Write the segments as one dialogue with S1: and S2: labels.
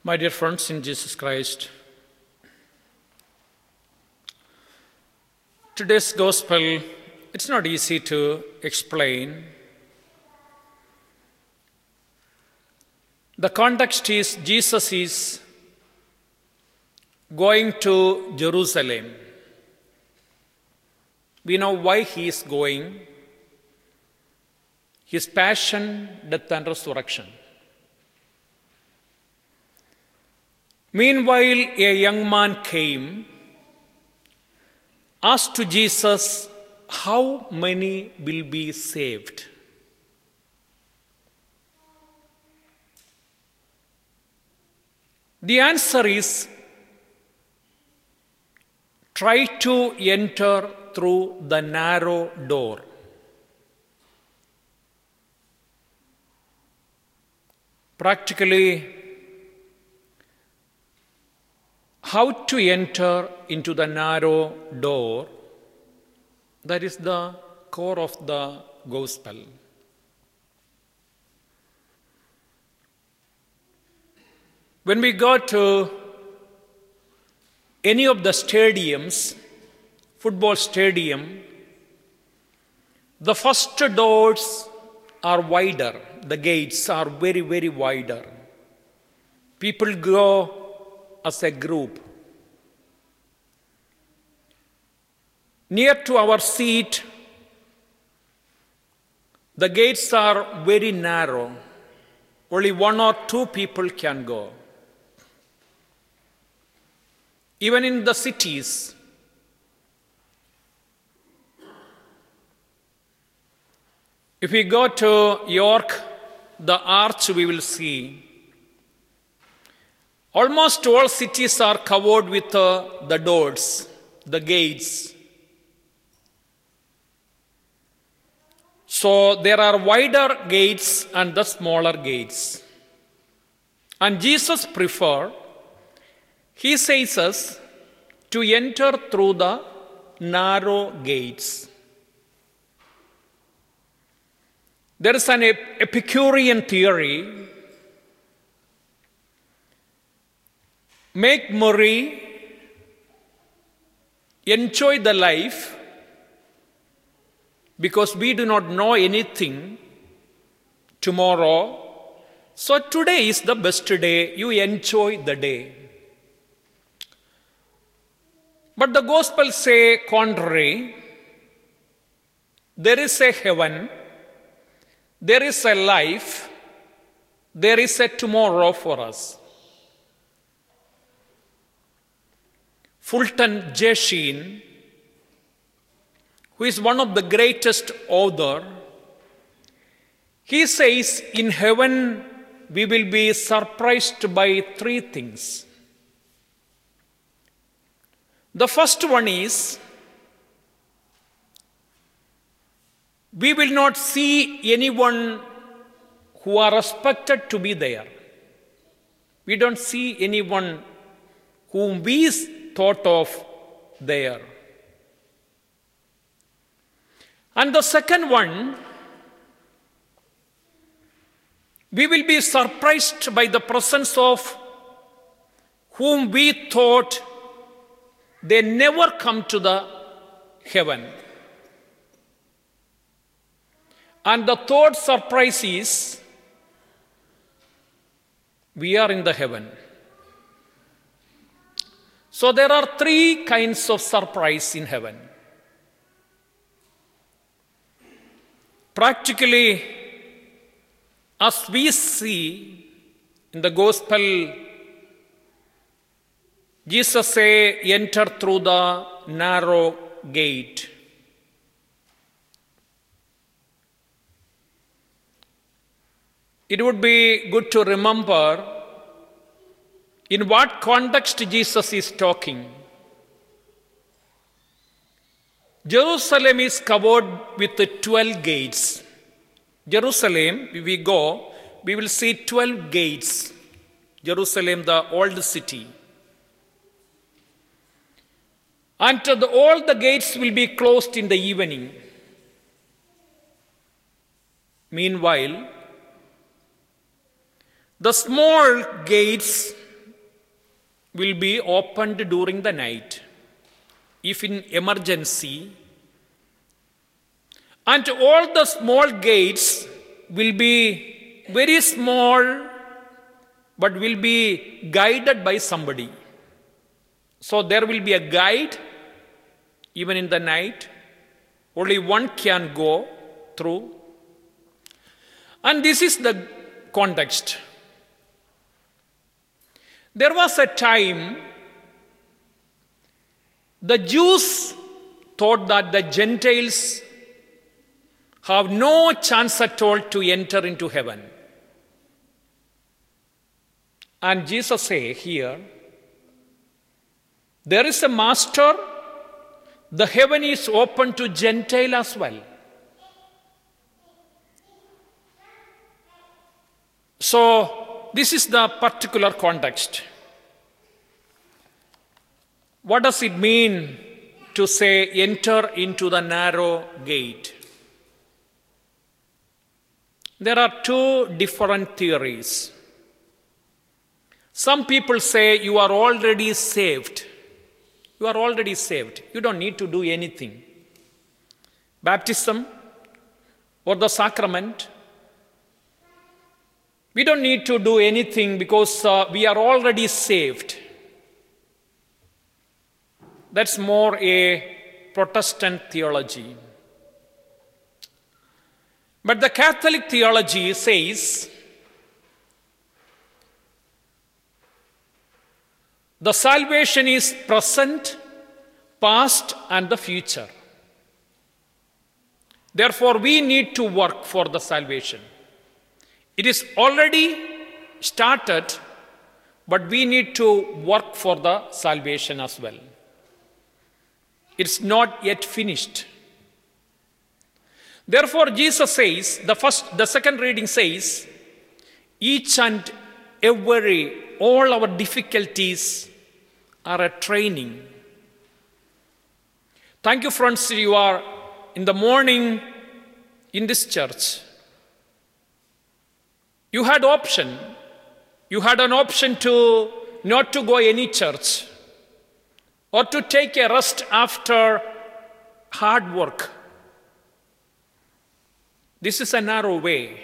S1: My dear friends in Jesus Christ, today's gospel, it's not easy to explain. The context is Jesus is going to Jerusalem. We know why he is going. His passion, death and resurrection. Meanwhile, a young man came, asked to Jesus, how many will be saved? The answer is, try to enter through the narrow door. Practically, how to enter into the narrow door, that is the core of the gospel. When we go to any of the stadiums, football stadium, the first doors are wider, the gates are very, very wider. People go as a group. Near to our seat, the gates are very narrow. Only one or two people can go. Even in the cities, if we go to York, the arch we will see. Almost all cities are covered with the doors, the gates. So there are wider gates and the smaller gates. And Jesus he says us to enter through the narrow gates. There is an Epicurean theory. Make merry, enjoy the life, because we do not know anything tomorrow. So today is the best day. You enjoy the day. But the Gospels say contrary. There is a heaven. There is a life. There is a tomorrow for us. Fulton J. Sheen, who is one of the greatest authors, he says, in heaven we will be surprised by three things. The first one is, we will not see anyone who are expected to be there. We don't see anyone whom we thought of there. And the second one, we will be surprised by the presence of whom we thought they never come to the heaven. And the third surprise is, we are in the heaven. So there are three kinds of surprise in heaven. Practically, as we see in the gospel, Jesus says, enter through the narrow gate. It would be good to remember in what context Jesus is talking. Jerusalem is covered with 12 gates. Jerusalem, if we go, we will see 12 gates. Jerusalem, the old city. And all the gates will be closed in the evening. Meanwhile, the small gates will be opened during the night, if in emergency, and all the small gates will be very small, but will be guided by somebody. So there will be a guide, even in the night. Only one can go through. And this is the context. There was a time the Jews thought that the Gentiles have no chance at all to enter into heaven. And Jesus says here, there is a master, the heaven is open to Gentile as well. So, this is the particular context. What does it mean to say, enter into the narrow gate? There are two different theories. Some people say you are already saved. You are already saved. You don't need to do anything. Baptism or the sacrament, we don't need to do anything because we are already saved. That's more a Protestant theology. But the Catholic theology says the salvation is present, past, and the future. Therefore, we need to work for the salvation. It is already started, but we need to work for the salvation as well. It's not yet finished. Therefore, Jesus says, the second reading says, each and every, all our difficulties are a training. Thank you, friends, you are in the morning in this church. You had option. You had an option to not to go any church or to take a rest after hard work. This is a narrow way.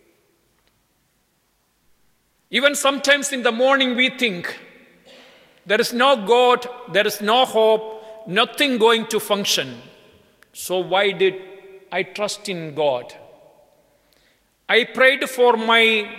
S1: Even sometimes in the morning we think, there is no God, there is no hope, nothing going to function. So why did I trust in God? I prayed for my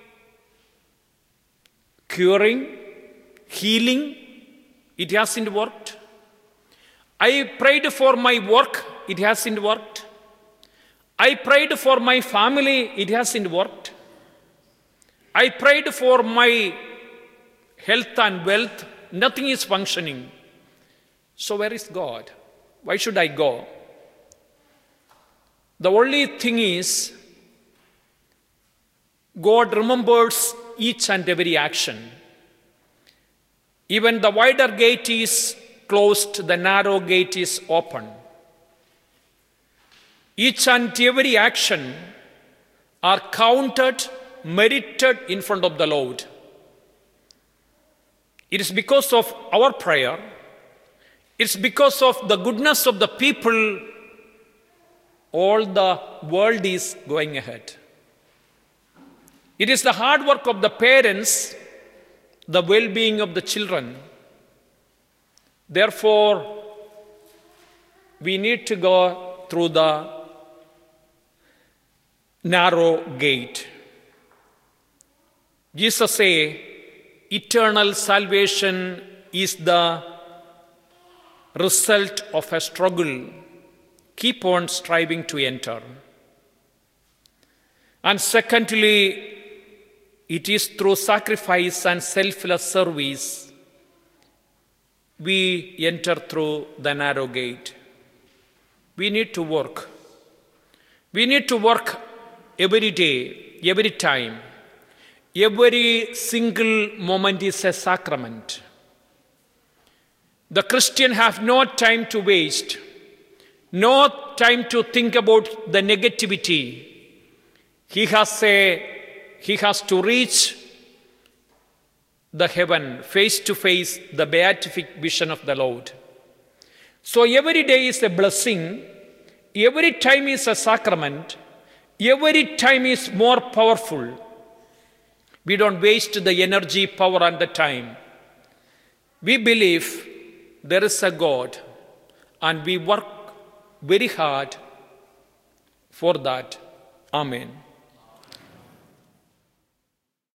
S1: curing, healing, it hasn't worked. I prayed for my work, it hasn't worked. I prayed for my family, it hasn't worked. I prayed for my health and wealth, nothing is functioning. So where is God? Why should I go? The only thing is, God remembers each and every action. Even the wider gate is closed, the narrow gate is open. Each and every action are counted, merited in front of the Lord. It is because of our prayer, it's because of the goodness of the people, all the world is going ahead. It is the hard work of the parents, the well-being of the children. Therefore, we need to go through the narrow gate. Jesus says, eternal salvation is the result of a struggle. Keep on striving to enter. And secondly, it is through sacrifice and selfless service we enter through the narrow gate. We need to work. We need to work every day, every time. Every single moment is a sacrament. The Christian has no time to waste, no time to think about the negativity. He has to reach the heaven, face to face, the beatific vision of the Lord. So every day is a blessing, every time is a sacrament, every time is more powerful. We don't waste the energy, power, and the time. We believe there is a God, and we work very hard for that. Amen.